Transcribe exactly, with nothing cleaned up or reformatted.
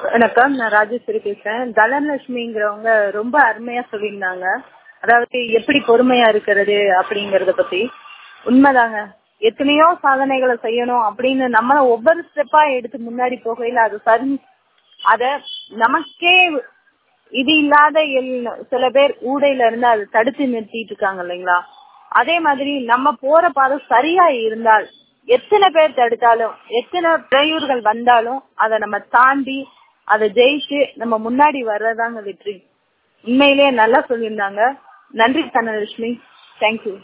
வணக்கம், நான் ராஜேஸ்வரி பேசுறேன். தனலட்சுமிங்கிறவங்க ரொம்ப அருமையா சொல்லியிருந்தாங்க. அதாவது எப்படி பொறுமையா இருக்கிறது அப்படிங்கறத பத்தி. உண்மைதாங்க. எத்தனையோ சாதனைகளை செய்யணும் அப்படின்னு நம்மள ஒவ்வொரு ஸ்டெப்பா எடுத்து முன்னாடி போகையில அது சரி, அத நமக்கே இது இல்லாத சில பேர் ஊடையில இருந்து அதை தடுத்து நிறுத்திட்டு இருக்காங்க இல்லைங்களா? அதே மாதிரி நம்ம போற பாதை சரியா இருந்தால் எத்தனை பேர் தடுத்தாலும் எத்தனை இடையூறுகள் வந்தாலும் அதை நம்ம தாண்டி அதை ஜெயிச்சு நம்ம முன்னாடி வர்றதாங்க வெற்றி. உண்மையிலேயே நல்லா சொல்லியிருந்தாங்க. நன்றி தனலட்சுமி. தேங்க்யூ.